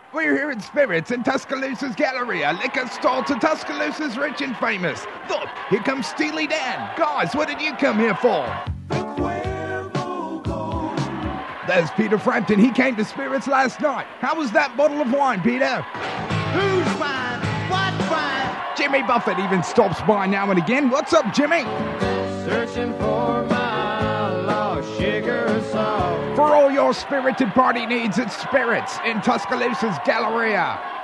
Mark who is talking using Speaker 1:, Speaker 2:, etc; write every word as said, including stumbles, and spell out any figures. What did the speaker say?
Speaker 1: We're here at Spirits in Tuscaloosa's Galleria, liquor stall to Tuscaloosa's rich and famous. Look, here comes Steely Dan. Guys, what did you come here for? There's Peter Frampton. He came to Spirits last night. How was that bottle of wine, Peter?
Speaker 2: Who's fine? What fine?
Speaker 1: Jimmy Buffett even stops by now and again. What's up, Jimmy?
Speaker 2: Searching for my lost sugar salt.
Speaker 1: For all your spirited party needs, it's Spirits in Tuscaloosa's Galleria.